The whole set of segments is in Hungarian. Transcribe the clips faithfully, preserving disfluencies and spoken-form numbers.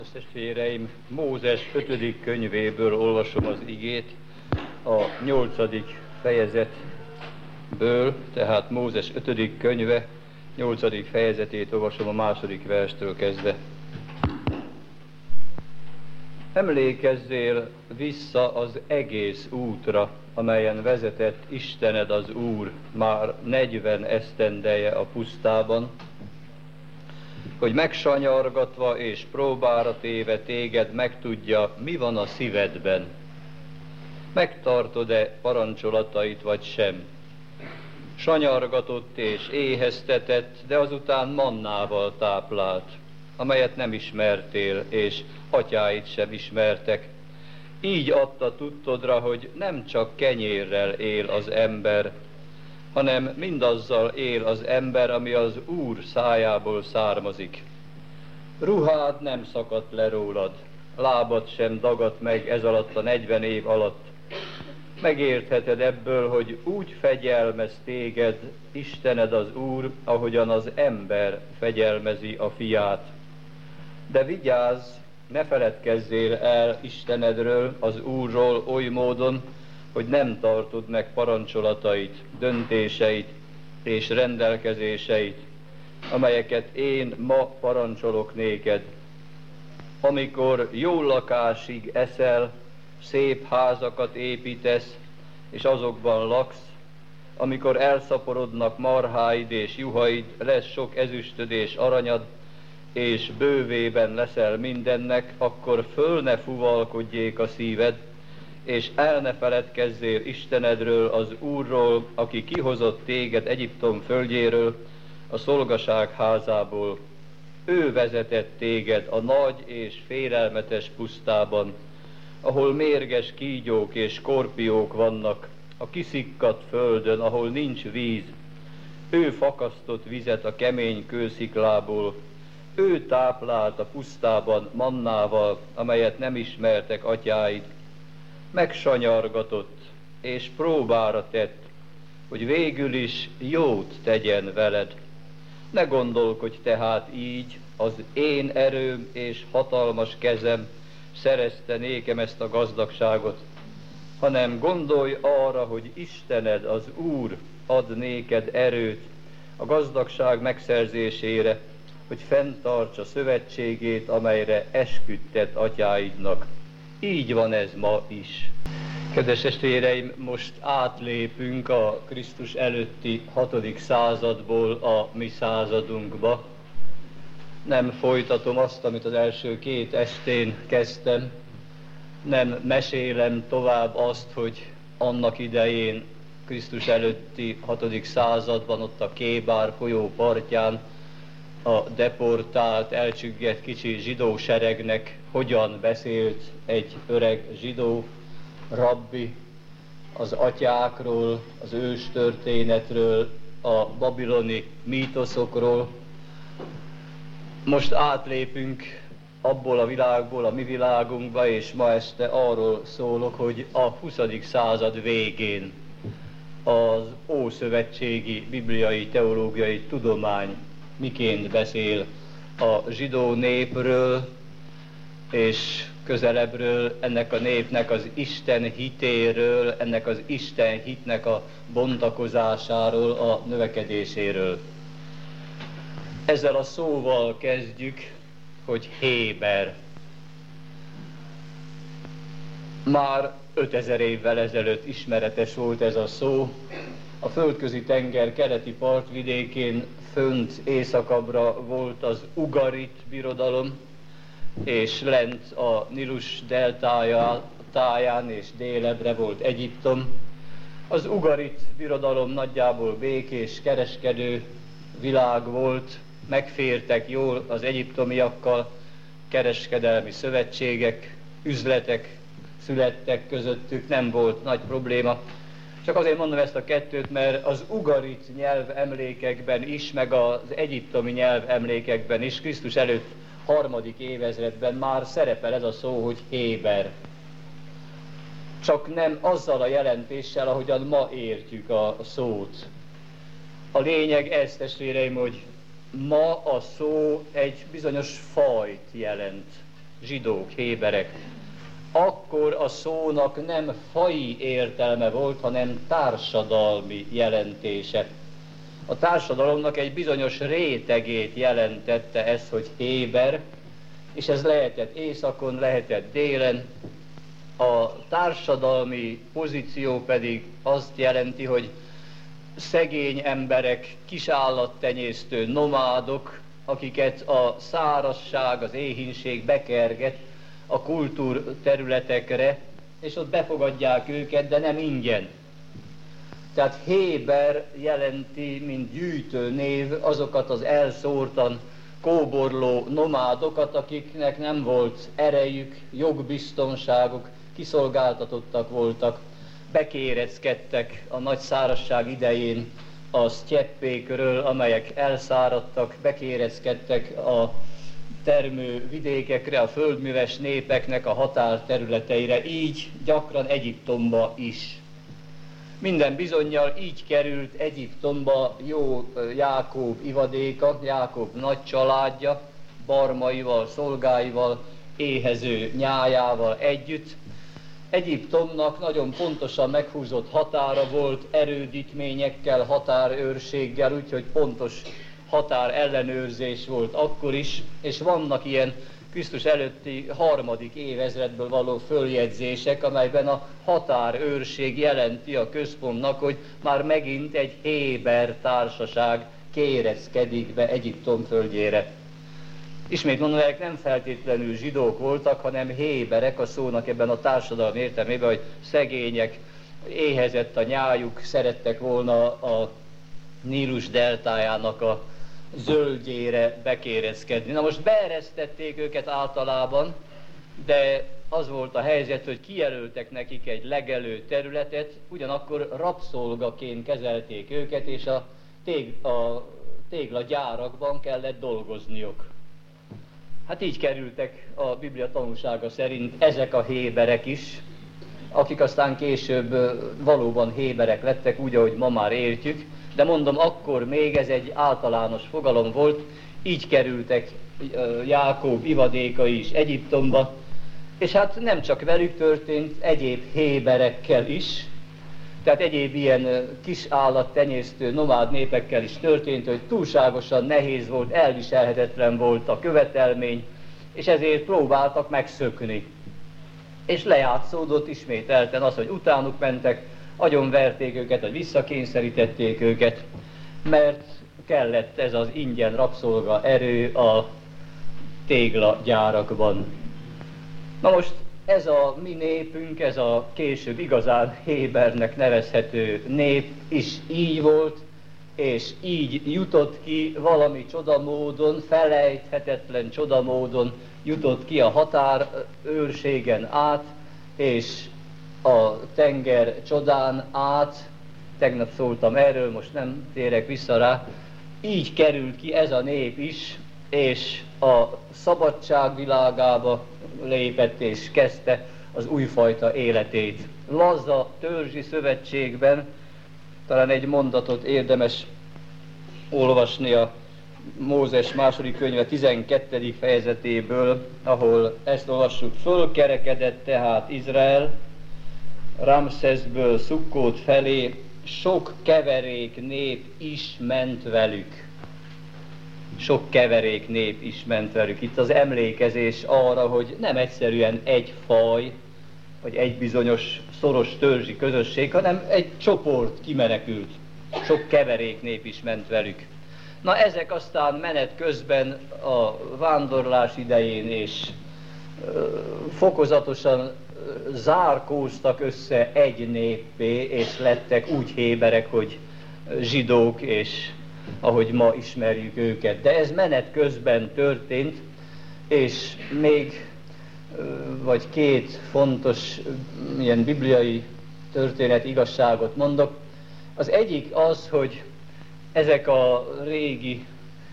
Testvéreim, Mózes ötödik könyvéből olvasom az igét, a nyolcadik fejezetből, tehát Mózes ötödik könyve, nyolcadik fejezetét olvasom a második verstől kezdve. Emlékezzél vissza az egész útra, amelyen vezetett Istened az Úr már negyven esztendeje a pusztában, hogy megsanyargatva és próbára téve téged megtudja, mi van a szívedben. Megtartod-e parancsolatait vagy sem? Sanyargatott és éheztetett, de azután mannával táplált, amelyet nem ismertél, és atyáid sem ismertek. Így adta tudtodra, hogy nem csak kenyérrel él az ember, hanem mindazzal él az ember, ami az Úr szájából származik. Ruhád nem szakadt le rólad, lábad sem dagadt meg ez alatt a negyven év alatt. Megértheted ebből, hogy úgy fegyelmez téged Istened az Úr, ahogyan az ember fegyelmezi a fiát. De vigyázz, ne feledkezzél el Istenedről, az Úrról oly módon, hogy nem tartod meg parancsolatait, döntéseit és rendelkezéseit, amelyeket én ma parancsolok néked. Amikor jó lakásig eszel, szép házakat építesz, és azokban laksz, amikor elszaporodnak marháid és juhaid, lesz sok ezüstöd és aranyad, és bővében leszel mindennek, akkor föl ne fuvalkodjék a szíved, és el ne feledkezzél Istenedről, az Úrról, aki kihozott téged Egyiptom földjéről, a szolgaság házából. Ő vezetett téged a nagy és félelmetes pusztában, ahol mérges kígyók és skorpiók vannak, a kiszikkadt földön, ahol nincs víz. Ő fakasztott vizet a kemény kősziklából, ő táplált a pusztában mannával, amelyet nem ismertek atyáid. Megsanyargatott és próbára tett, hogy végül is jót tegyen veled. Ne gondolkodj tehát így, az én erőm és hatalmas kezem szerezte nékem ezt a gazdagságot, hanem gondolj arra, hogy Istened, az Úr ad néked erőt a gazdagság megszerzésére, hogy fenntartsa szövetségét, amelyre esküdtett atyáidnak. Így van ez ma is. Kedves testvéreim, most átlépünk a Krisztus előtti hatodik századból a mi századunkba. Nem folytatom azt, amit az első két estén kezdtem. Nem mesélem tovább azt, hogy annak idején Krisztus előtti hatodik században ott a Kébár folyó partján a deportált, elcsüggett kicsi zsidó seregnek hogyan beszélt egy öreg zsidó rabbi az atyákról, az őstörténetről, a babiloni mítoszokról. Most átlépünk abból a világból a mi világunkba, és ma este arról szólok, hogy a huszadik század végén az ószövetségi bibliai teológiai tudomány miként beszél a zsidó népről, és közelebbről ennek a népnek az Isten hitéről, ennek az Isten hitnek a bontakozásáról, a növekedéséről. Ezzel a szóval kezdjük, hogy Héber. Már ötezer évvel ezelőtt ismeretes volt ez a szó. A Földközi tenger keleti partvidékén fönt északabbra volt az Ugarit birodalom, és lent a Nilus deltája, táján és délebbre volt Egyiptom. Az Ugarit birodalom nagyjából békés, kereskedő világ volt, megfértek jól az egyiptomiakkal, kereskedelmi szövetségek, üzletek születtek közöttük, nem volt nagy probléma. Csak azért mondom ezt a kettőt, mert az ugarit nyelv emlékekben is, meg az egyiptomi nyelv emlékekben is, Krisztus előtt harmadik évezredben már szerepel ez a szó, hogy Héber. Csak nem azzal a jelentéssel, ahogyan ma értjük a szót. A lényeg ez, testvéreim, hogy ma a szó egy bizonyos fajt jelent. zsidók, héberek. Akkor a szónak nem faji értelme volt, hanem társadalmi jelentése. A társadalomnak egy bizonyos rétegét jelentette ez, hogy héber, és ez lehetett északon, lehetett délen. A társadalmi pozíció pedig azt jelenti, hogy szegény emberek, kisállattenyésztő nomádok, akiket a szárazság, az éhínség bekerget a kultúrterületekre, és ott befogadják őket, de nem ingyen. Tehát héber jelenti, mint gyűjtő név, azokat az elszórtan kóborló nomádokat, akiknek nem volt erejük, jogbiztonságuk, kiszolgáltatottak voltak, bekéreckedtek a nagy szárazság idején a sztyeppékről, amelyek elszáradtak, bekéreckedtek a termővidékekre, a földműves népeknek a határterületeire, így gyakran Egyiptomba is. Minden bizonnyal így került Egyiptomba jó Jákob ivadéka, Jákob nagy családja, barmaival, szolgáival, éhező nyájával együtt. Egyiptomnak nagyon pontosan meghúzott határa volt, erődítményekkel, határőrséggel, úgyhogy pontos határ ellenőrzés volt akkor is, és vannak ilyen Krisztus előtti harmadik évezredből való följegyzések, amelyben a határőrség jelenti a központnak, hogy már megint egy héber társaság kéreckedik be Egyiptom földjére. Ismét mondom, ezek nem feltétlenül zsidók voltak, hanem héberek a szónak ebben a társadalmi értelmében, hogy szegények, éhezett a nyájuk, szerettek volna a Nílus deltájának a zöldjére bekéreckedni. Na most beeresztették őket általában, de az volt a helyzet, hogy kijelöltek nekik egy legelő területet, ugyanakkor rabszolgaként kezelték őket, és a, tég, a téglagyárakban kellett dolgozniuk. Hát így kerültek a Biblia tanúsága szerint ezek a héberek is, akik aztán később valóban héberek lettek, úgy, ahogy ma már értjük, de mondom, akkor még ez egy általános fogalom volt, így kerültek Jákob ivadékai is Egyiptomba, és hát nem csak velük történt, egyéb héberekkel is, tehát egyéb ilyen kis állattenyésztő nomád népekkel is történt, hogy túlságosan nehéz volt, elviselhetetlen volt a követelmény, és ezért próbáltak megszökni. És lejátszódott ismételten az, hogy utánuk mentek, agyonverték őket, vagy visszakényszerítették őket, mert kellett ez az ingyen rabszolga erő a téglagyárakban. Na most ez a mi népünk, ez a később igazán hébernek nevezhető nép is így volt, és így jutott ki valami csodamódon, felejthetetlen csodamódon jutott ki a határőrségen át, és a tenger csodán át, tegnap szóltam erről, most nem térek vissza rá, így került ki ez a nép is, és a szabadság világába lépett és kezdte az újfajta életét. Laza törzsi szövetségben talán egy mondatot érdemes olvasni a Mózes második könyve tizenkettedik fejezetéből, ahol ezt olvassuk: fölkerekedett tehát Izrael Ramszeszből Szukkót felé, sok keverék nép is ment velük. Sok keverék nép is ment velük. Itt az emlékezés arra, hogy nem egyszerűen egy faj, vagy egy bizonyos szoros törzsi közösség, hanem egy csoport kimenekült. Sok keverék nép is ment velük. Na ezek aztán menet közben a vándorlás idején és ö, fokozatosan zárkóztak össze egy néppé, és lettek úgy héberek, hogy zsidók, és ahogy ma ismerjük őket. De ez menet közben történt, és még vagy két fontos ilyen bibliai történet igazságot mondok. Az egyik az, hogy ezek a régi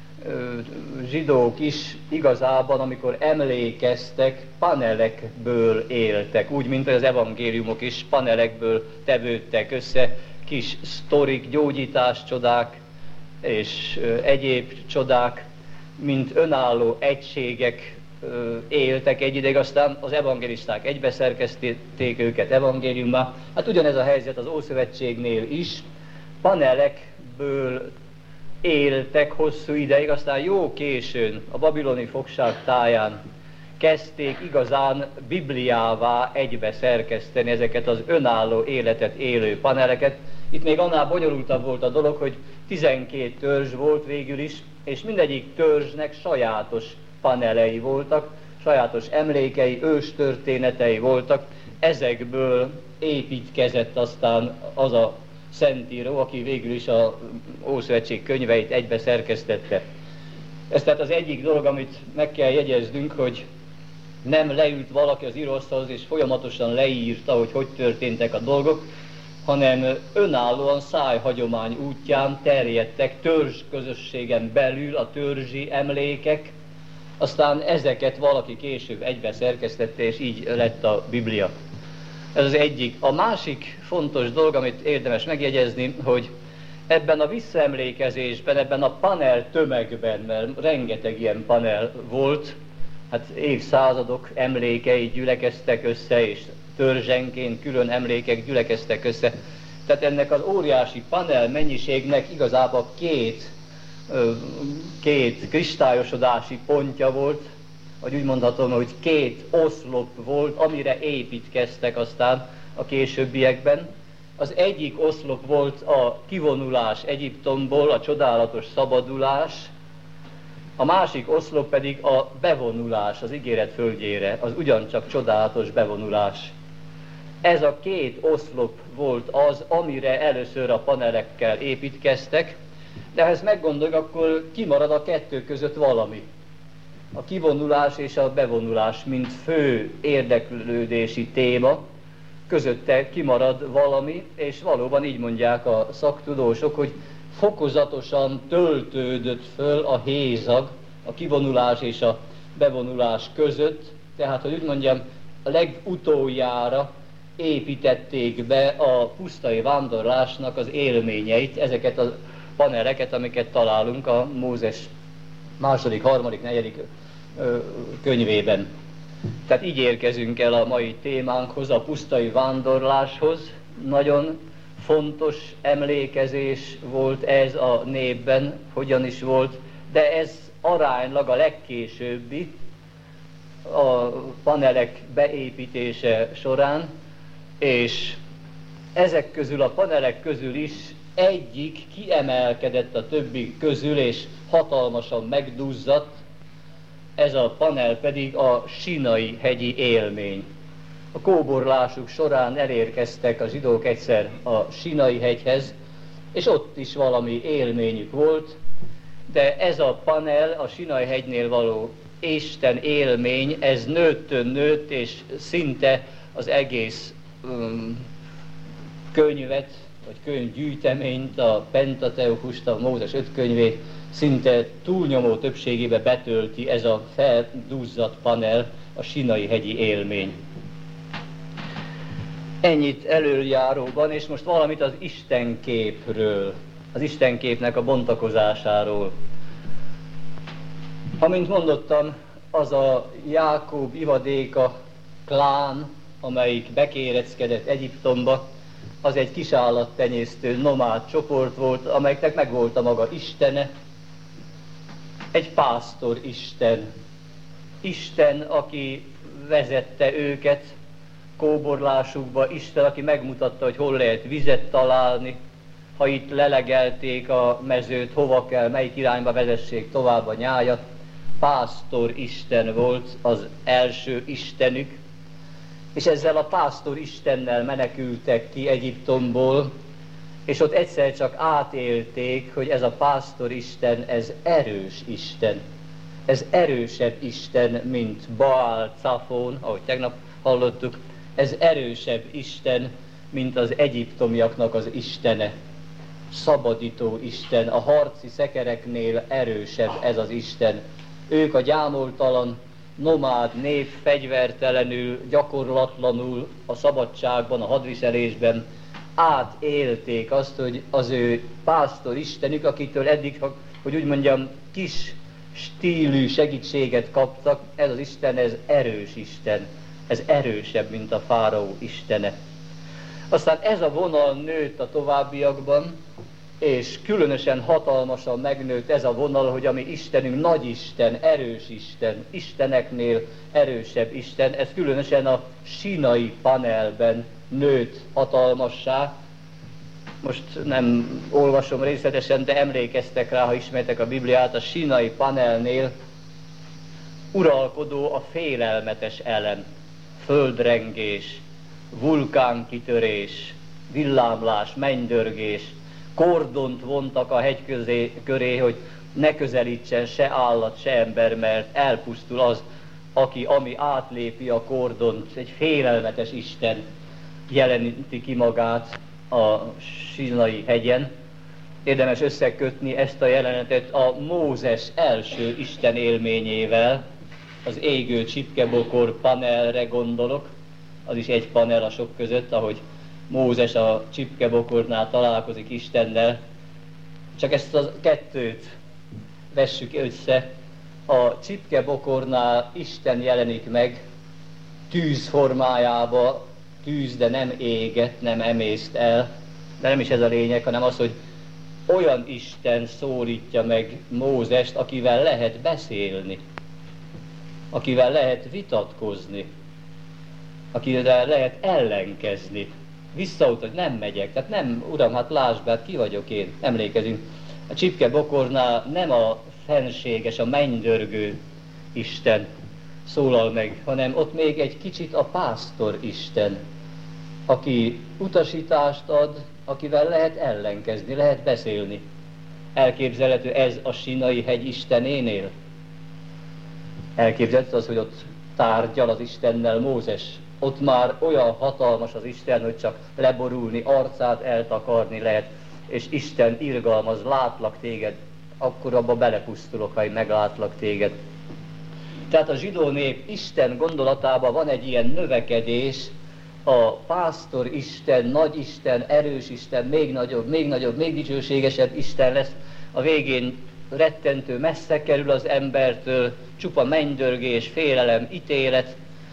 zsidók is igazában, amikor emlékeztek, panelekből éltek, úgy, mint az evangéliumok is panelekből tevődtek össze, kis sztorik, gyógyításcsodák és egyéb csodák, mint önálló egységek éltek egy ideig, aztán az evangélisták egybeszerkesztették őket evangéliummá. Hát ugyanez a helyzet az Ószövetségnél is. Panelekből éltek hosszú ideig, aztán jó későn, a babiloni fogság táján kezdték igazán Bibliává egybe szerkeszteni ezeket az önálló életet élő paneleket. Itt még annál bonyolultabb volt a dolog, hogy tizenkét törzs volt végül is, és mindegyik törzsnek sajátos panelei voltak, sajátos emlékei, őstörténetei voltak. Ezekből építkezett aztán az a szentíró, aki végül is a Ószövetség könyveit egybe szerkesztette. Ez tehát az egyik dolog, amit meg kell jegyeznünk, hogy nem leült valaki az íróasztalhoz és folyamatosan leírta, hogy hogy történtek a dolgok, hanem önállóan szájhagyomány útján terjedtek törzsközösségen belül a törzsi emlékek, aztán ezeket valaki később egybe szerkesztette, és így lett a Biblia. Ez az egyik. A másik fontos dolog, amit érdemes megjegyezni, hogy ebben a visszaemlékezésben, ebben a panel tömegben, mert rengeteg ilyen panel volt, hát évszázadok emlékei gyülekeztek össze, és törzsenként külön emlékek gyülekeztek össze. Tehát ennek az óriási panel mennyiségnek igazából két, két kristályosodási pontja volt, vagy úgy mondhatom, hogy két oszlop volt, amire építkeztek aztán a későbbiekben. Az egyik oszlop volt a kivonulás Egyiptomból, a csodálatos szabadulás, a másik oszlop pedig a bevonulás az ígéret földjére, az ugyancsak csodálatos bevonulás. Ez a két oszlop volt az, amire először a panelekkel építkeztek, de ha ezt meggondoljuk, akkor kimarad a kettő között valami. A kivonulás és a bevonulás, mint fő érdeklődési téma, közötte kimarad valami, és valóban így mondják a szaktudósok, hogy fokozatosan töltődött föl a hézag a kivonulás és a bevonulás között, tehát, hogy úgy mondjam, a legutoljára építették be a pusztai vándorlásnak az élményeit, ezeket a paneleket, amiket találunk a Mózes második, harmadik, negyedik könyvében. Tehát így érkezünk el a mai témánkhoz, a pusztai vándorláshoz. Nagyon fontos emlékezés volt ez a népben, hogyan is volt, de ez aránylag a legkésőbbi a panelek beépítése során, és ezek közül, a panelek közül is egyik kiemelkedett a többi közül, és hatalmasan megduzzadt, ez a panel pedig a Sinai hegyi élmény. A kóborlásuk során elérkeztek a zsidók egyszer a Sinai hegyhez, és ott is valami élményük volt, de ez a panel, a Sinai hegynél való Isten élmény, ez nőttön nőtt, és szinte az egész um, könyvet, vagy könyvgyűjteményt, a Pentateukust, a Mózes öt könyvét szinte túlnyomó többségébe betölti ez a felduzzadt panel, a Sinai hegyi élmény. Ennyit előjáróban, és most valamit az Istenképről, az Istenképnek a bontakozásáról. Amint mondottam, az a Jákob ivadéka klán, amelyik bekéreckedett Egyiptomba, az egy kisállattenyésztő nomád csoport volt, amelyeknek megvolt a maga istene, egy pásztor isten. Isten, aki vezette őket kóborlásukba, Isten, aki megmutatta, hogy hol lehet vizet találni, ha itt lelegelték a mezőt, hova kell, melyik irányba vezessék tovább a nyájat. Pásztor Isten volt az első istenük, és ezzel a pásztor Istennel menekültek ki Egyiptomból, és ott egyszer csak átélték, hogy ez a pásztor Isten, ez erős Isten. Ez erősebb Isten, mint Baál Cafón, ahogy tegnap hallottuk. Ez erősebb Isten, mint az egyiptomiaknak az istene. Szabadító Isten, a harci szekereknél erősebb ez az Isten. Ők a gyámoltalan, nomád nép fegyvertelenül, gyakorlatlanul a szabadságban, a hadviselésben átélték azt, hogy az ő pásztor Istenük, akitől eddig, hogy úgy mondjam, kis stílű segítséget kaptak, ez az Isten, ez erős Isten, ez erősebb, mint a fáraó istene. Aztán ez a vonal nőtt a továbbiakban, és különösen hatalmasan megnőtt ez a vonal, hogy a mi Istenünk nagy Isten, erős Isten, Isteneknél erősebb Isten, ez különösen a sínai panelben nőtt hatalmassá. Most nem olvasom részletesen, de emlékeztek rá, ha ismertek a Bibliát, a sínai panelnél uralkodó a félelmetes elem, földrengés, vulkánkitörés, villámlás, mennydörgés, kordont vontak a hegy közé, köré, hogy ne közelítsen se állat, se ember, mert elpusztul az, aki, ami átlépi a kordont. Egy félelmetes Isten jeleníti ki magát a Sínai hegyen. Érdemes összekötni ezt a jelenetet a Mózes első Isten élményével, az égő csipkebokor panelre gondolok, az is egy panel a sok között, ahogy Mózes a csipkebokornál találkozik Istennel. Csak ezt a kettőt vessük össze. A csipkebokornál Isten jelenik meg tűz formájába, tűz, de nem éget, nem emészt el, de nem is ez a lényeg, hanem az, hogy olyan Isten szólítja meg Mózest, akivel lehet beszélni, akivel lehet vitatkozni, akivel lehet ellenkezni. Visszaut, hogy nem megyek, tehát nem, uram, hát lásd be, hát ki vagyok én, emlékezünk. A csipkebokornál nem a fenséges, a mennydörgő Isten szólal meg, hanem ott még egy kicsit a pásztor Isten, aki utasítást ad, akivel lehet ellenkezni, lehet beszélni. Elképzelhető ez a Sínai hegy Istenénél? Elképzelhető az, hogy ott tárgyal az Istennel Mózes. Ott már olyan hatalmas az Isten, hogy csak leborulni, arcát eltakarni lehet, és Isten irgalmaz, látlak téged, akkor abba belepusztulok, ha én meglátlak téged. Tehát a zsidó nép Isten gondolatában van egy ilyen növekedés, a pásztor Isten, nagy Isten, erős Isten, még nagyobb, még nagyobb, még dicsőségesebb Isten lesz. A végén rettentő messze kerül az embertől, csupa mennydörgés, félelem, ítélet,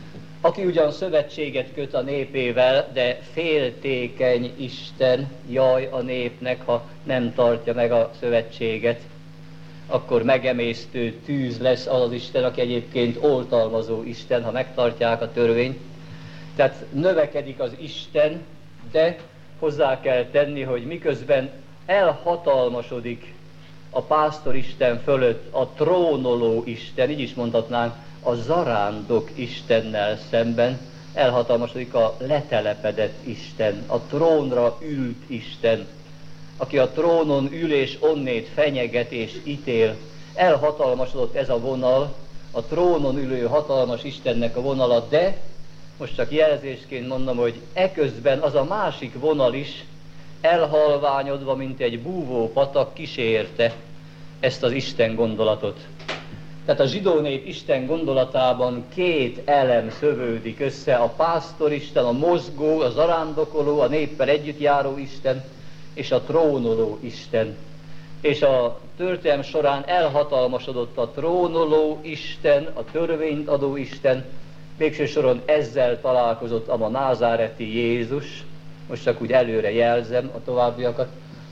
aki ugyan szövetséget köt a népével, de féltékeny Isten, jaj a népnek, ha nem tartja meg a szövetséget, akkor megemésztő tűz lesz az az Isten, aki egyébként oltalmazó Isten, ha megtartják a törvényt. Tehát növekedik az Isten, de hozzá kell tenni, hogy miközben elhatalmasodik a pásztor Isten fölött a trónoló Isten, így is mondhatnánk, a zarándok Istennel szemben elhatalmasodik a letelepedett Isten, a trónra ült Isten, aki a trónon ül és onnét fenyeget és ítél. Elhatalmasodott ez a vonal, a trónon ülő hatalmas Istennek a vonala, de most csak jelzésként mondom, hogy eközben az a másik vonal is elhalványodva, mint egy búvó patak kísérte ezt az Isten gondolatot. Tehát a zsidó nép Isten gondolatában két elem szövődik össze, a pásztor Isten, a mozgó, a zarándokoló, a néppel együtt járó Isten, és a trónoló Isten. És a történelem során elhatalmasodott a trónoló Isten, a törvényt adó Isten, végső soron ezzel találkozott a ma názáreti Jézus, most csak úgy előre jelzem a továbbiakat,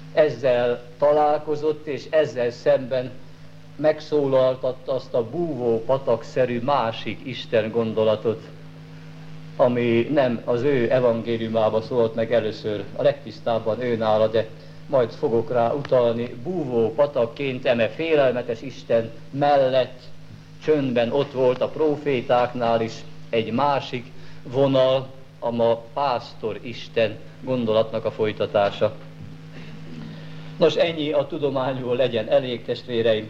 ezzel találkozott, és ezzel szemben megszólaltatta azt a búvó patakszerű másik Isten gondolatot, ami nem az ő evangéliumába szólt meg először, a legtisztábban ő nála, de majd fogok rá utalni, búvó patakként eme félelmetes Isten mellett csöndben ott volt a prófétáknál is egy másik vonal, a ma pásztor Isten gondolatnak a folytatása. Nos, ennyi a tudományról, legyen elég, testvéreim.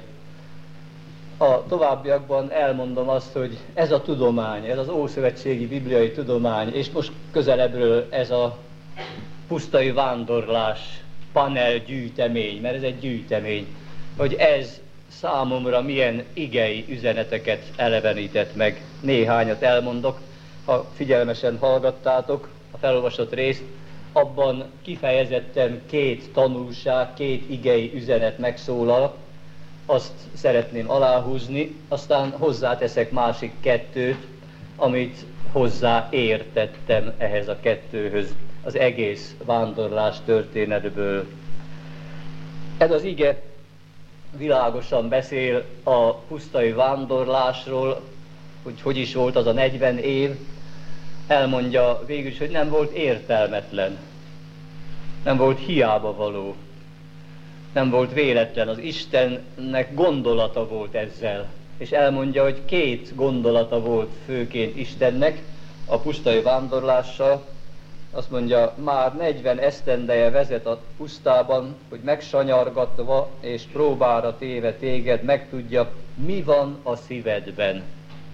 A továbbiakban elmondom azt, hogy ez a tudomány, ez az ószövetségi bibliai tudomány, és most közelebbről ez a pusztai vándorlás panel gyűjtemény, mert ez egy gyűjtemény, hogy ez számomra milyen igei üzeneteket elevenített meg. Néhányat elmondok, ha figyelmesen hallgattátok a felolvasott részt, abban kifejezetten két tanulság, két igei üzenet megszólal. azt szeretném aláhúzni, aztán hozzáteszek másik kettőt, amit hozzáértettem ehhez a kettőhöz, az egész vándorlás történetből. Ez az ige világosan beszél a pusztai vándorlásról, hogy hogy is volt az a negyven év, elmondja végül is, hogy nem volt értelmetlen, nem volt hiába való, nem volt véletlen, az Istennek gondolata volt ezzel, és elmondja, hogy két gondolata volt főként Istennek a pusztai vándorlással. Azt mondja, már negyven esztendeje vezet a pusztában, hogy megsanyargatva és próbára téve téged megtudja, mi van a szívedben.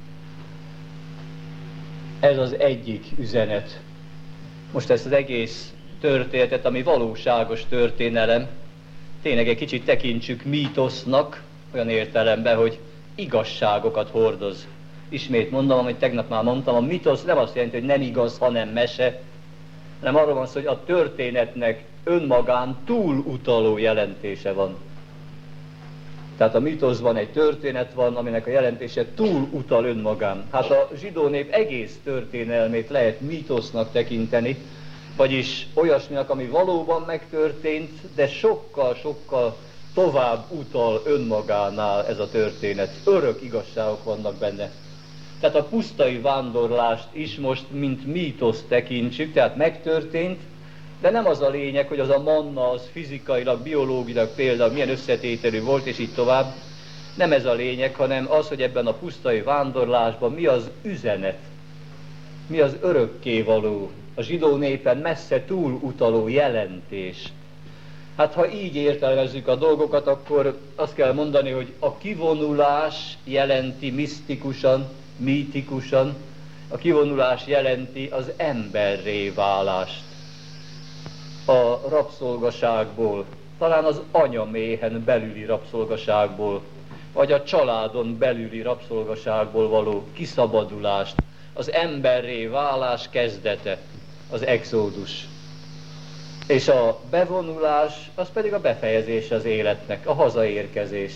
Ez az egyik üzenet. Most ezt az egész történetet, ami valóságos történelem, tényleg egy kicsit tekintsük mítosznak, olyan értelemben, hogy igazságokat hordoz. Ismét mondom, amit tegnap már mondtam, a mítosz nem azt jelenti, hogy nem igaz, hanem mese, hanem arról van szó, hogy a történetnek önmagán túlutaló jelentése van. Tehát a mítoszban egy történet van, aminek a jelentése túlutal önmagán. Hát a zsidó nép egész történelmét lehet mítosznak tekinteni, vagyis olyasminak, ami valóban megtörtént, de sokkal-sokkal tovább utal önmagánál ez a történet. Örök igazságok vannak benne. Tehát a pusztai vándorlást is most mint mítoszt tekintsük, tehát megtörtént, de nem az a lényeg, hogy az a manna az fizikailag, biológilag például milyen összetételű volt, és így tovább. Nem ez a lényeg, hanem az, hogy ebben a pusztai vándorlásban mi az üzenet, mi az örökkévaló, a zsidó népen messze túlutaló jelentés. Hát ha így értelmezzük a dolgokat, akkor azt kell mondani, hogy a kivonulás jelenti misztikusan, mítikusan, a kivonulás jelenti az emberré válást. A rabszolgaságból, talán az anyaméhen belüli rabszolgaságból, vagy a családon belüli rabszolgaságból való kiszabadulást, az emberré válás kezdete, az exódus. És a bevonulás, az pedig a befejezés az életnek, a hazaérkezés.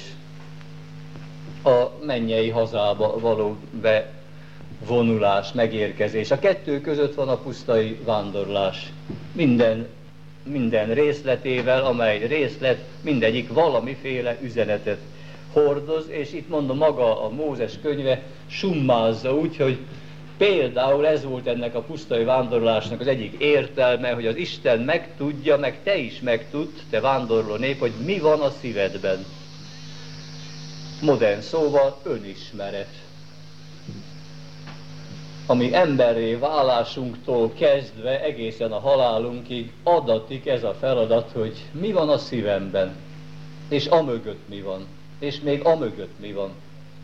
A mennyei hazába való bevonulás, megérkezés. A kettő között van a pusztai vándorlás. Minden, minden részletével, amely részlet mindegyik valamiféle üzenetet hordoz, és itt mondom, maga a Mózes könyve summázza úgy, hogy például ez volt ennek a pusztai vándorlásnak az egyik értelme, hogy az Isten megtudja, meg te is megtudd, te vándorló nép, hogy mi van a szívedben. Modern szóval önismeret. Ami emberré válásunktól kezdve egészen a halálunkig adatik ez a feladat, hogy mi van a szívemben, és amögött mi van, és még amögött mi van.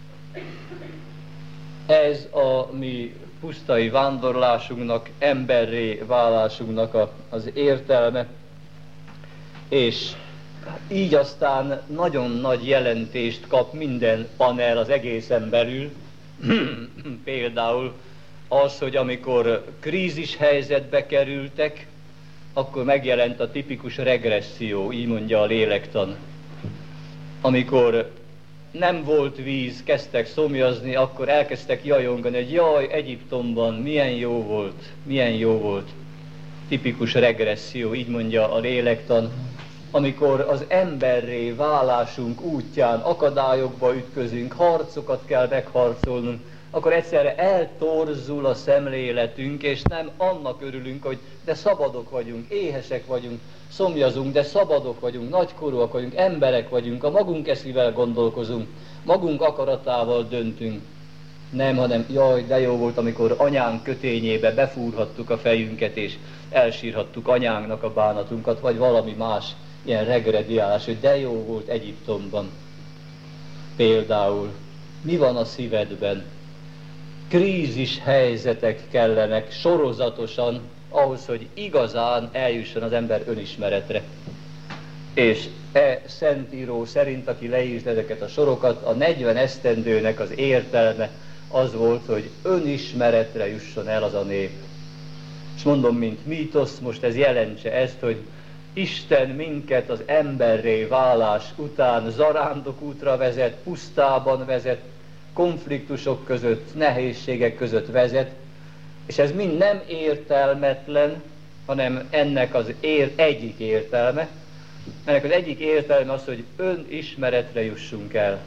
Ez a mi pusztai vándorlásunknak, emberré válásunknak a, az értelme, és így aztán nagyon nagy jelentést kap minden panel az egészen belül. Például az, hogy amikor krízis helyzetbe kerültek, akkor megjelent a tipikus regresszió, így mondja a lélektan. Amikor nem volt víz, kezdtek szomjazni, akkor elkezdtek jajongani, hogy jaj, Egyiptomban milyen jó volt, milyen jó volt. Tipikus regresszió, így mondja a lélektan. Amikor az emberré válásunk útján akadályokba ütközünk, harcokat kell megharcolnunk, akkor egyszerre eltorzul a szemléletünk, és nem annak örülünk, hogy de szabadok vagyunk, éhesek vagyunk, szomjazunk, de szabadok vagyunk, nagykorúak vagyunk, emberek vagyunk, a magunk eszével gondolkozunk, magunk akaratával döntünk. Nem, hanem jaj, de jó volt, amikor anyánk kötényébe befúrhattuk a fejünket, és elsírhattuk anyánknak a bánatunkat, vagy valami más ilyen regrediálás, hogy de jó volt Egyiptomban. Például, mi van a szívedben? Krízis helyzetek kellenek sorozatosan ahhoz, hogy igazán eljusson az ember önismeretre. És e szentíró szerint, aki leírt ezeket a sorokat, a negyven esztendőnek az értelme az volt, hogy önismeretre jusson el az a nép. És mondom, mint mítosz, most ez jelentse ezt, hogy Isten minket az emberré válás után zarándokútra vezet, pusztában vezet, konfliktusok között, nehézségek között vezet, és ez mind nem értelmetlen, hanem ennek az ér, egyik értelme. Ennek az egyik értelme az, hogy önismeretre jussunk el.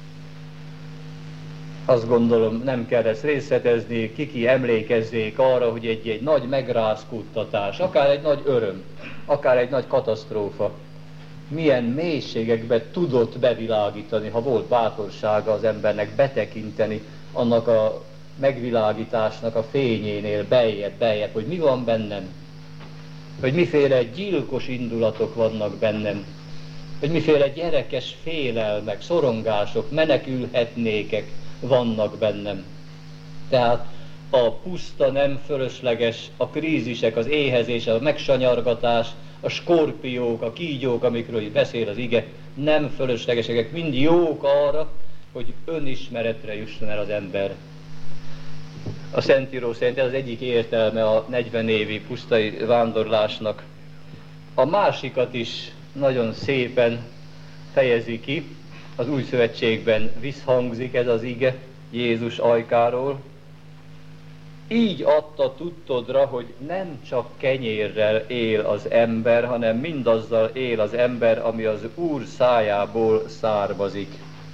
Azt gondolom, nem kell ezt részletezni, kiki emlékezzék arra, hogy egy, egy nagy megrázkódtatás, akár egy nagy öröm, akár egy nagy katasztrófa, milyen mélységekbe tudott bevilágítani, ha volt bátorsága az embernek betekinteni annak a megvilágításnak a fényénél beljebb, beljebb, hogy mi van bennem, hogy miféle gyilkos indulatok vannak bennem, hogy miféle gyerekes félelmek, szorongások, menekülhetnékek vannak bennem. Tehát a puszta, nem fölösleges, a krízisek, az éhezés, a megsanyargatás, a skorpiók, a kígyók, amikről itt beszél az ige, nem fölöslegesek, mind jók arra, hogy önismeretre jusson el az ember. A Szentíró szerint ez az egyik értelme a negyven évi pusztai vándorlásnak. A másikat is nagyon szépen fejezi ki, az Új Szövetségben visszhangzik ez az ige Jézus ajkáról. Így adta tudtodra, hogy nem csak kenyérrel él az ember, hanem mindazzal él az ember, ami az Úr szájából származik.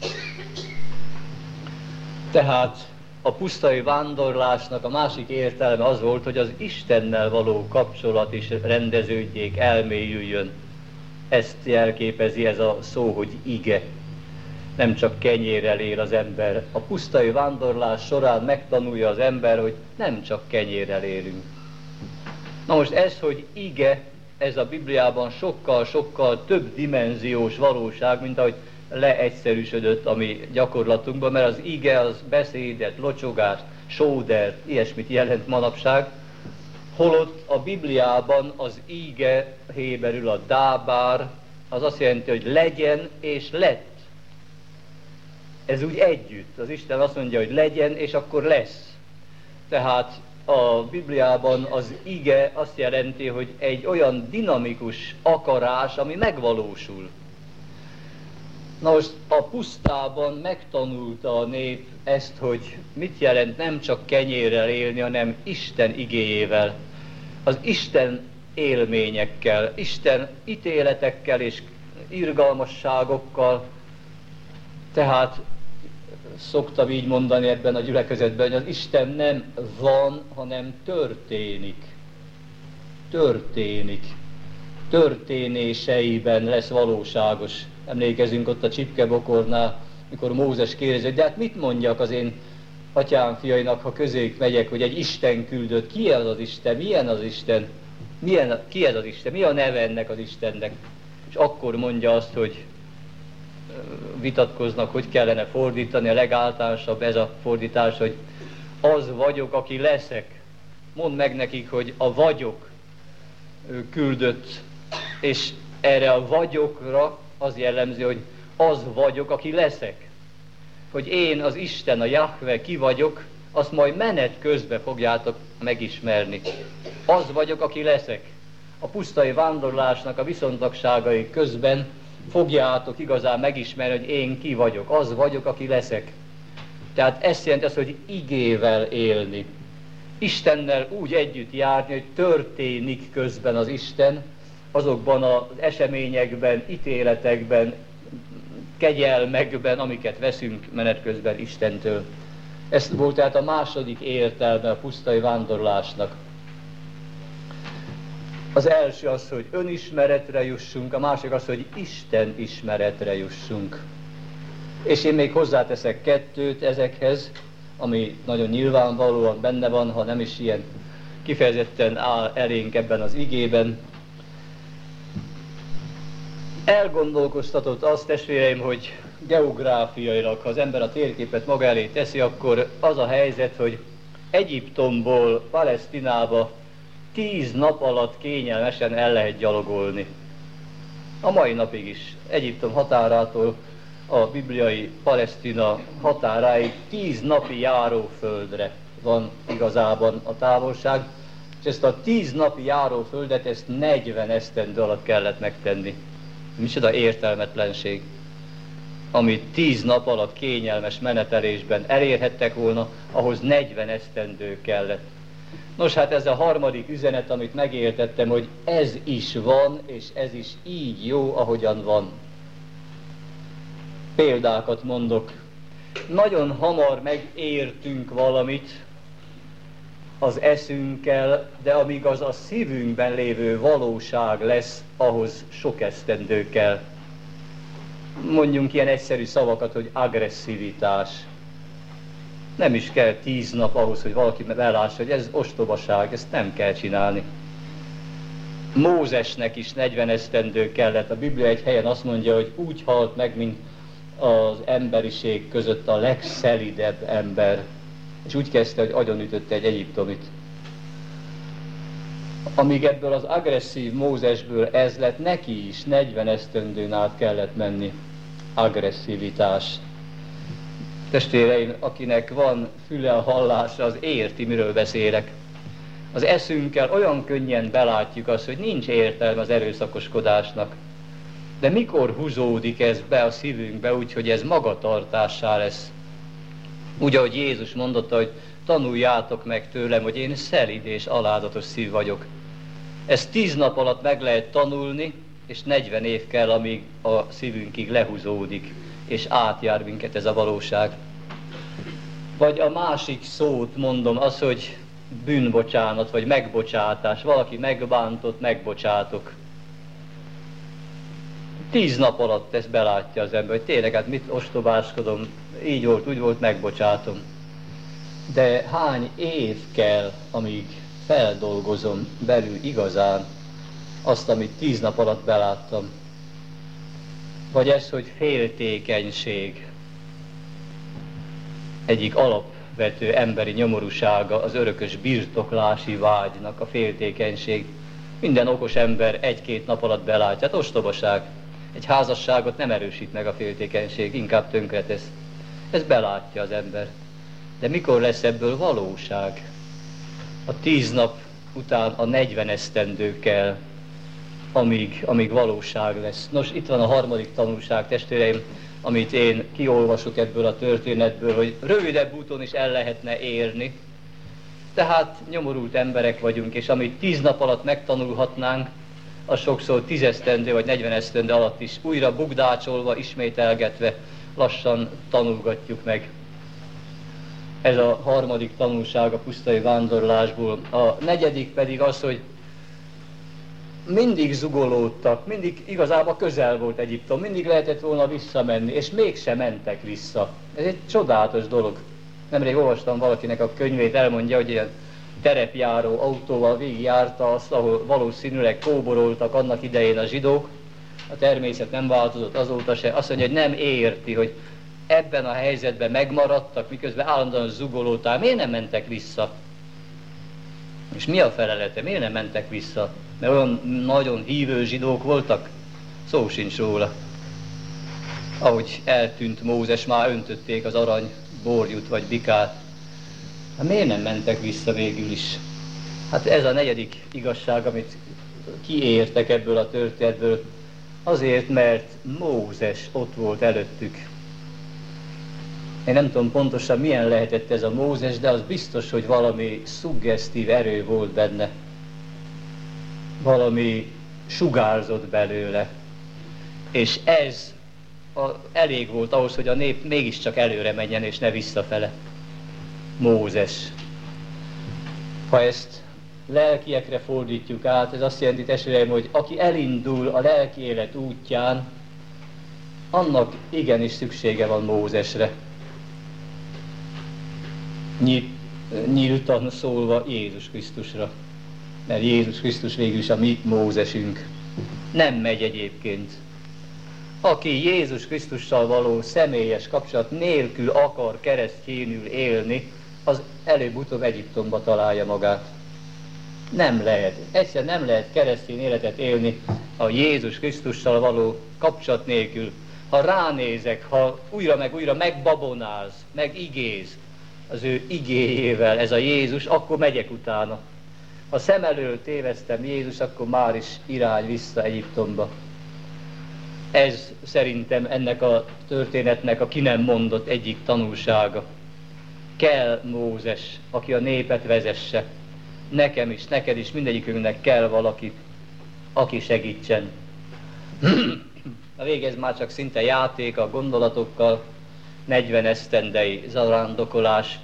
Tehát a pusztai vándorlásnak a másik értelme az volt, hogy az Istennel való kapcsolat is rendeződjék, elmélyüljön. Ezt jelképezi ez a szó, hogy ige. Nem csak kenyérrel él az ember. A pusztai vándorlás során megtanulja az ember, hogy nem csak kenyérrel élünk. Na most ez, hogy ige, ez a Bibliában sokkal-sokkal több dimenziós valóság, mint ahogy leegyszerűsödött a mi gyakorlatunkban, mert az ige az beszédet, locsogást, sódert, ilyesmit jelent manapság, holott a Bibliában az ige, héberül a dábár, az azt jelenti, hogy legyen és lett. Ez úgy együtt. Az Isten azt mondja, hogy legyen, és akkor lesz. Tehát a Bibliában az ige azt jelenti, hogy egy olyan dinamikus akarás, ami megvalósul. Na most a pusztában megtanulta a nép ezt, hogy mit jelent nem csak kenyérrel élni, hanem Isten igéjével, az Isten élményekkel, Isten ítéletekkel és irgalmasságokkal. Tehát szoktam így mondani ebben a gyülekezetben, hogy az Isten nem van, hanem történik. Történik. Történéseiben lesz valóságos. Emlékezünk ott a csipkebokornál, mikor Mózes kérdezi, hogy de hát mit mondjak az én atyám fiainak, ha közéjük megyek, hogy egy Isten küldött. Ki az az Isten? Milyen az Isten? Milyen, ki ez az Isten? Mi a neve ennek az Istennek? És akkor mondja azt, hogy vitatkoznak, hogy kellene fordítani, a legáltalánosabb ez a fordítás, hogy az vagyok, aki leszek. Mondd meg nekik, hogy a vagyok küldött, és erre a vagyokra az jellemzi, hogy az vagyok, aki leszek. Hogy én, az Isten, a Jahve, ki vagyok, azt majd menet közben fogjátok megismerni. Az vagyok, aki leszek. A pusztai vándorlásnak a viszontagságai közben fogjátok igazán megismerni, hogy én ki vagyok. Az vagyok, aki leszek. Tehát ezt jelenti az, hogy igével élni. Istennel úgy együtt járni, hogy történik közben az Isten, azokban az eseményekben, ítéletekben, kegyelmekben, amiket veszünk menet közben Istentől. Ez volt tehát a második értelme a pusztai vándorlásnak. Az első az, hogy önismeretre jussunk, a másik az, hogy Isten ismeretre jussunk. És én még hozzáteszek kettőt ezekhez, ami nagyon nyilvánvalóan benne van, ha nem is ilyen kifejezetten áll elénk ebben az igében. Elgondolkoztatott azt, testvéreim, hogy geográfiailag, ha az ember a térképet maga elé teszi, akkor az a helyzet, hogy Egyiptomból Palesztinába tíz nap alatt kényelmesen el lehet gyalogolni. A mai napig is. Egyiptom határától a bibliai Palesztina határáig tíz napi járóföldre van igazában a távolság. és ezt a tíz napi járóföldet, ezt negyven esztendő alatt kellett megtenni. Micsoda értelmetlenség, amit tíz nap alatt kényelmes menetelésben elérhettek volna, ahhoz negyven esztendő kellett. Nos, hát ez a harmadik üzenet, amit megértettem, hogy ez is van, és ez is így jó, ahogyan van. Példákat mondok. Nagyon hamar megértünk valamit az eszünkkel, de amíg az a szívünkben lévő valóság lesz, ahhoz sok esztendő kell. Mondjunk ilyen egyszerű szavakat, hogy agresszivitás. Nem is kell tíz nap ahhoz, hogy valaki belássa, hogy ez ostobaság, ezt nem kell csinálni. Mózesnek is negyven esztendő kellett. A Biblia egy helyen azt mondja, hogy úgy halt meg, mint az emberiség között a legszelidebb ember. És úgy kezdte, hogy agyonütötte egy egyiptomit. Amíg ebből az agresszív Mózesből ez lett, neki is negyven esztendőn át kellett menni. Agresszivitás. Testvéreim, akinek van füle a hallásra, az érti, miről beszélek. Az eszünkkel olyan könnyen belátjuk azt, hogy nincs értelme az erőszakoskodásnak. De mikor húzódik ez be a szívünkbe, úgyhogy ez magatartássá lesz? Úgy, ahogy Jézus mondotta, hogy tanuljátok meg tőlem, hogy én szelíd és alázatos szív vagyok. Ezt tíz nap alatt meg lehet tanulni, és negyven év kell, amíg a szívünkig lehúzódik, és átjár minket ez a valóság. Vagy a másik szót mondom, az, hogy bűnbocsánat, vagy megbocsátás. Valaki megbántott, megbocsátok. Tíz nap alatt ezt belátja az ember, hogy tényleg, hát mit ostobáskodom, így volt, úgy volt, megbocsátom. De hány év kell, amíg feldolgozom belül igazán azt, amit tíz nap alatt beláttam. Vagy ez, hogy féltékenység. Egyik alapvető emberi nyomorúsága az örökös birtoklási vágynak a féltékenység. Minden okos ember egy-két nap alatt belátja, hát ostobaság. Egy házasságot nem erősít meg a féltékenység, inkább tönkretesz. Ez belátja az ember. De mikor lesz ebből valóság? A tíz nap után a negyven esztendő kell, amíg, amíg valóság lesz. Nos, itt van a harmadik tanulság, testvéreim, amit én kiolvasok ebből a történetből, hogy rövidebb úton is el lehetne érni. Tehát nyomorult emberek vagyunk, és amit tíz nap alatt megtanulhatnánk, az sokszor tíz esztendő vagy negyven esztendő alatt is újra bugdácsolva, ismételgetve lassan tanulgatjuk meg. Ez a harmadik tanulság a pusztai vándorlásból. A negyedik pedig az, hogy mindig zugolódtak, mindig igazából közel volt Egyiptom, mindig lehetett volna visszamenni, és mégsem mentek vissza. Ez egy csodálatos dolog. Nemrég olvastam valakinek a könyvét, elmondja, hogy ilyen terepjáró autóval végigjárta azt, ahol valószínűleg kóboroltak annak idején a zsidók. A természet nem változott azóta se. Azt mondja, hogy nem érti, hogy ebben a helyzetben megmaradtak, miközben állandóan zugolódták. Miért nem mentek vissza? És mi a felelete? Miért nem mentek vissza? Mert olyan nagyon hívő zsidók voltak? Szó sincs róla. Ahogy eltűnt Mózes, már öntötték az arany borjút vagy bikát. Hát miért nem mentek vissza végül is? Hát ez a negyedik igazság, amit kiértek ebből a történetből. Azért, mert Mózes ott volt előttük. Én nem tudom pontosan milyen lehetett ez a Mózes, de az biztos, hogy valami szuggesztív erő volt benne. Valami sugárzott belőle. És ez a, elég volt ahhoz, hogy a nép mégiscsak előre menjen, és ne visszafele. Mózes. Ha ezt lelkiekre fordítjuk át, ez azt jelenti, testvéreim, hogy aki elindul a lelki élet útján, annak igenis szüksége van Mózesre. Nyíltan szólva Jézus Krisztusra. Mert Jézus Krisztus végül is a mi Mózesünk. Nem megy egyébként. Aki Jézus Krisztussal való személyes kapcsolat nélkül akar keresztjénül élni, az előbb-utóbb Egyiptomba találja magát. Nem lehet. Egyszerűen nem lehet keresztény életet élni a Jézus Krisztussal való kapcsolat nélkül. Ha ránézek, ha újra meg újra megbabonáz, megigéz az ő igéjével ez a Jézus, akkor megyek utána. Ha szem elől téveztem Jézus, akkor már is irány vissza Egyiptomba. Ez szerintem ennek a történetnek a ki nem mondott egyik tanulsága. Kell Mózes, aki a népet vezesse. Nekem is, neked is, mindegyikünknek kell valaki, aki segítsen. A vége ez már csak szinte játék a gondolatokkal, negyven esztendei zarándokolás.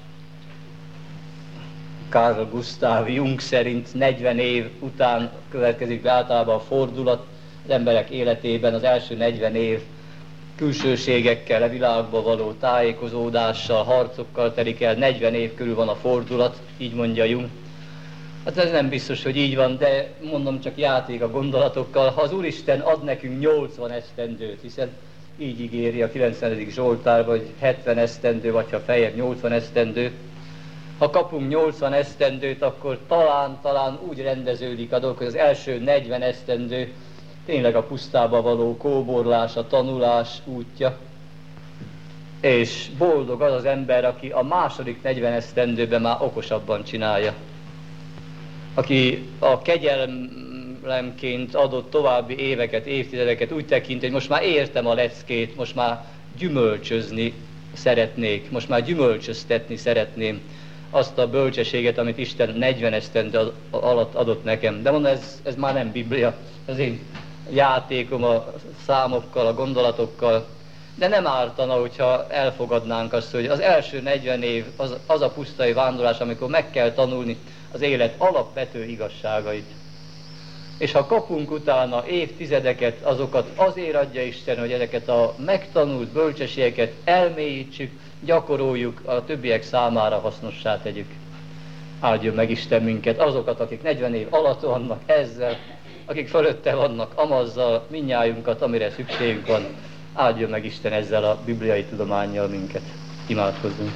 Carl Gustav Jung szerint negyven év után következik be általában a fordulat az emberek életében. Az első negyven év külsőségekkel, a világba való tájékozódással, harcokkal telik el, negyven év körül van a fordulat, így mondja Jung. Hát ez nem biztos, hogy így van, de mondom, csak játék a gondolatokkal. Ha az Úristen ad nekünk nyolcvan esztendőt, hiszen így ígéri a kilencvenedik Zsoltárban, hogy hetven esztendő, vagy ha feljebb nyolcvan esztendő. Ha kapunk nyolcvan esztendőt, akkor talán, talán úgy rendeződik a dolog, hogy az első negyven esztendő tényleg a pusztába való kóborlás, a tanulás útja. És boldog az az ember, aki a második negyven esztendőben már okosabban csinálja. Aki a kegyelemként adott további éveket, évtizedeket úgy tekint, hogy most már értem a leckét, most már gyümölcsözni szeretnék, most már gyümölcsöztetni szeretném azt a bölcsességet, amit Isten negyven esztendő alatt adott nekem. De mondom, ez, ez már nem Biblia, az én játékom a számokkal, a gondolatokkal. De nem ártana, hogyha elfogadnánk azt, hogy az első negyven év az, az a pusztai vándorlás, amikor meg kell tanulni az élet alapvető igazságait. És ha kapunk utána évtizedeket, azokat azért adja Isten, hogy ezeket a megtanult bölcsességeket elmélyítsük, gyakoroljuk, a többiek számára hasznossá tegyük. Áldjon meg Isten minket, azokat, akik negyven év alatt vannak ezzel, akik fölötte vannak amazzal, mindnyájunkat, amire szükségünk van. Áldjon meg Isten ezzel a bibliai tudománnyal minket. Imádkozzunk!